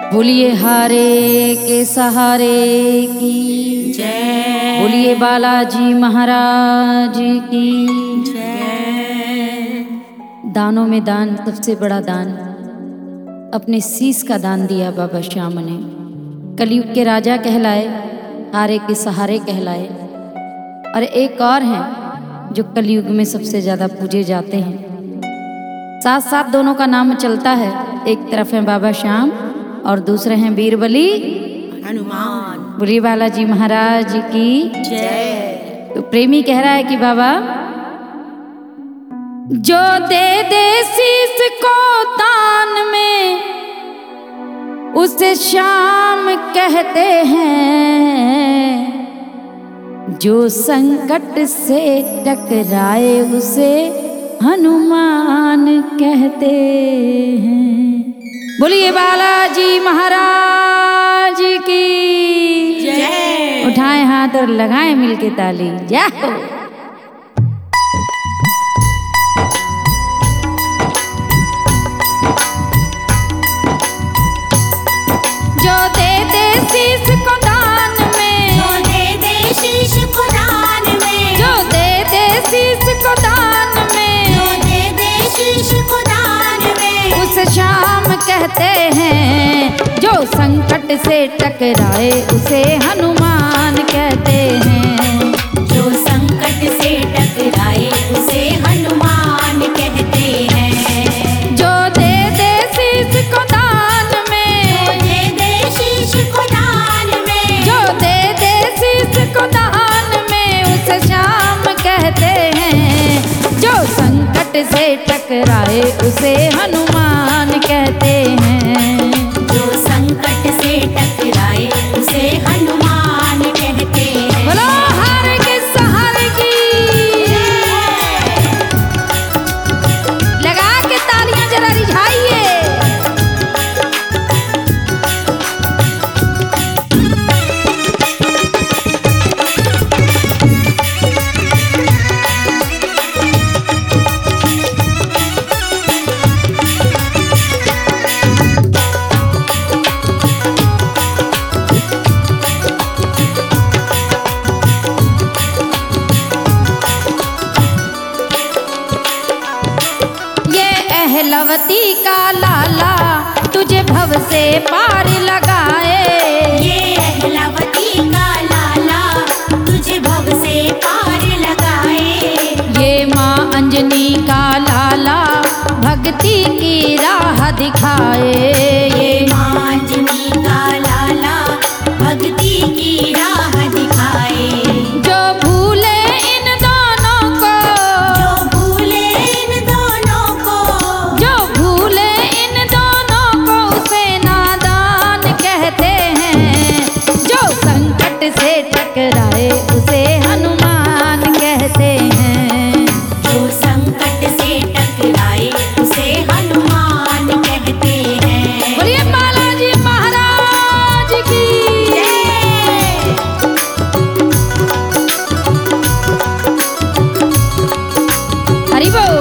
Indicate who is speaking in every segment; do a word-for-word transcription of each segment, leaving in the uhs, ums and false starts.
Speaker 1: बोलिए हारे के सहारे की
Speaker 2: जय।
Speaker 1: बोलिए बालाजी महाराज की
Speaker 2: जय।
Speaker 1: दानों में दान, सबसे बड़ा दान अपने शीश का दान दिया बाबा श्याम ने। कलयुग के राजा कहलाए, हारे के सहारे कहलाए। और एक और हैं जो कलयुग में सबसे ज्यादा पूजे जाते हैं। साथ साथ दोनों का नाम चलता है। एक तरफ है बाबा श्याम और दूसरे हैं बीरबली
Speaker 2: हनुमान।
Speaker 1: बोलिए बालाजी महाराज की
Speaker 2: जय।
Speaker 1: तो प्रेमी कह रहा है कि बाबा जो दे दे शीश को दान में उसे श्याम कहते हैं, जो संकट से टकराए उसे हनुमान कहते हैं। बोलिए बालाजी महाराज की
Speaker 2: जय।
Speaker 1: उठाएं हाथ और लगाएं मिलके ताली। जय हो। जो दे दे शीश को दान में,
Speaker 2: जो दे दे शीश को दान में,
Speaker 1: जो दे दे शीश को दान में,
Speaker 2: जो दे दे शीश को दान में,
Speaker 1: उसे श्याम कहते हैं, जो संकट से टकराए उसे हनुमान कहते हैं।
Speaker 2: जो संकट से टकराए उसे हनुमान कहते हैं।
Speaker 1: जो दे दे शीश को दान में,
Speaker 2: जो दे दे शीश को दान में,
Speaker 1: जो दे दे शीश को दान में, उसे श्याम कहते हैं। जो संकट से टकराए उसे हनुमान कहते हैं।
Speaker 2: जो संकट से टकराए उसे हनुमान कहते हैं।
Speaker 1: बोलो हार के सहारे की। लगा के तालियां जरा रिझाइए। अहलवती का लाला तुझे भव से पार लगाए।
Speaker 2: ये अहलावती का लाला तुझे भव से पार लगाए।
Speaker 1: ये माँ अंजनी का लाला भक्ति की राह दिखाए।
Speaker 2: ये माँ अंजनी का लाला भक्ति की राह दिखाए।
Speaker 1: जो भूले इन दोनों को,
Speaker 2: जो भूले इन दोनों को,
Speaker 1: जो भूले इन दोनों को उसे नादान कहते हैं। जो संकट से टकराए उसे हनुमान कहते हैं।
Speaker 2: जो संकट से टकराए उसे हनुमान कहते हैं।
Speaker 1: बोलिए बालाजी महाराज की
Speaker 2: जय।
Speaker 1: हरि बोल।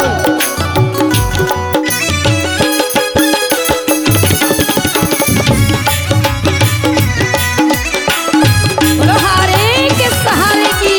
Speaker 1: बोलो हारे के सहारे की।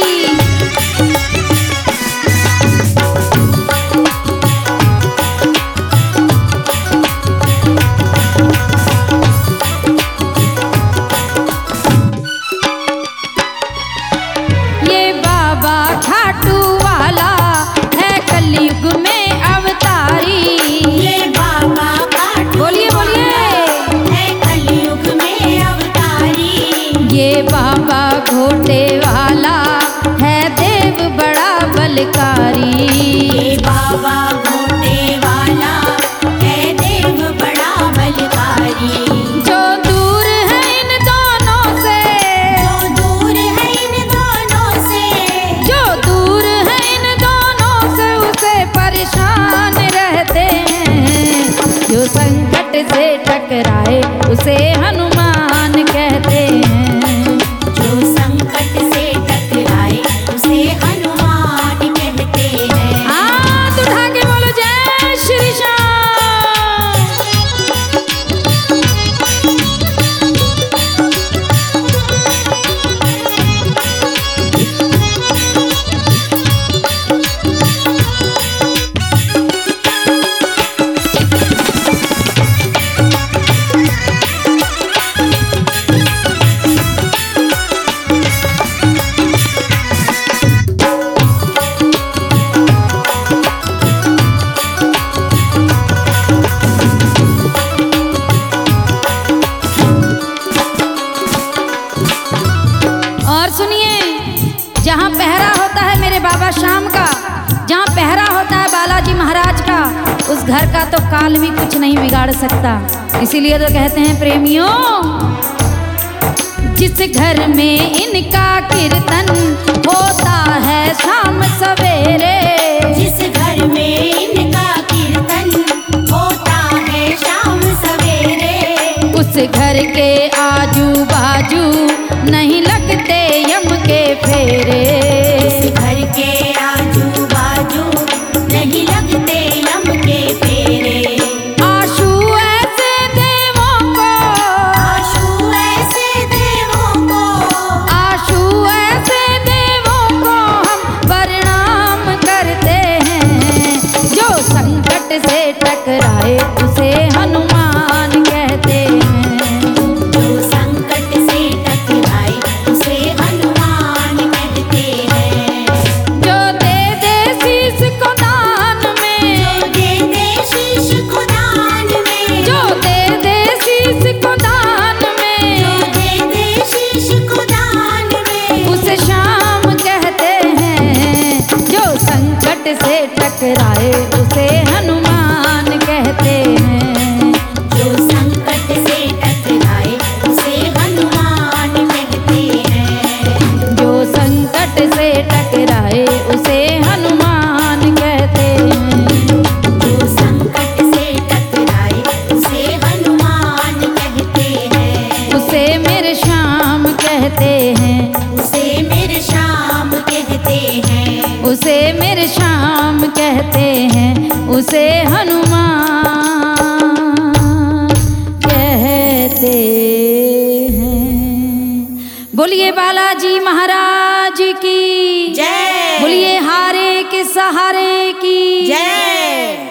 Speaker 1: ये बाबा खाटू वाला है कलयुग में अवतारी।
Speaker 2: ये बाबा खाटू
Speaker 1: बोलिए बोलिए।
Speaker 2: है कलयुग में अवतारी।
Speaker 1: ये बाबा घोटे वाला है देव बड़ा बलकारी।
Speaker 2: ये बाबा घोटे वाला है देव बड़ा बलकारी।
Speaker 1: जो दूर है इन दोनों से,
Speaker 2: जो दूर है इन दोनों से,
Speaker 1: जो दूर है इन दोनों से उसे परेशान रहते हैं। जो संकट से टकराए उसे हनुमान कहते हैं।
Speaker 2: जो संकट से टकराए उसे हनुमान कहते हैं।
Speaker 1: हाथ उठा के बोलो जय श्री श्याम। काल भी कुछ नहीं बिगाड़ सकता। इसीलिए तो कहते हैं प्रेमियों, जिस घर में इनका कीर्तन होता है शाम सवेरे,
Speaker 2: जिस घर में इनका कीर्तन होता है शाम सवेरे,
Speaker 1: उस घर के आजू बाजू नहीं लगते यम के फेरे।
Speaker 2: उस घर के आजू बाजू नहीं लगते यम के फेरे।
Speaker 1: आशु ऐसे देवों को,
Speaker 2: आशु ऐसे देवों को,
Speaker 1: आशु ऐसे देवों को हम प्रणाम करते हैं। जो संकट से टकराए उसे हनुमान कहते हैं।
Speaker 2: जो संकट से टकराए उसे हनुमान कहते हैं।
Speaker 1: जो दे दे शीश को दान में,
Speaker 2: जो दे दे शीश को दान में,
Speaker 1: जो दे दे शीश को दान में,
Speaker 2: जो दे दे शीश को दान में,
Speaker 1: उसे शाम कहते हैं। जो संकट से टकराए उसे हनुमान कहते हैं।
Speaker 2: जो संकट से टकराए उसे हनुमान कहते हैं।
Speaker 1: जो संकट से टकराए उसे हनुमान कहते हैं।
Speaker 2: जो संकट से टकराए उसे हनुमान कहते हैं।
Speaker 1: उसे मेरे श्याम कहते हैं।
Speaker 2: उसे मेरे श्याम कहते हैं।
Speaker 1: उसे मेरे श्याम कहते हैं। उसे हनुमान कहते हैं। बोलिए बालाजी महाराज की
Speaker 2: जय।
Speaker 1: बोलिए हारे के सहारे की
Speaker 2: जय।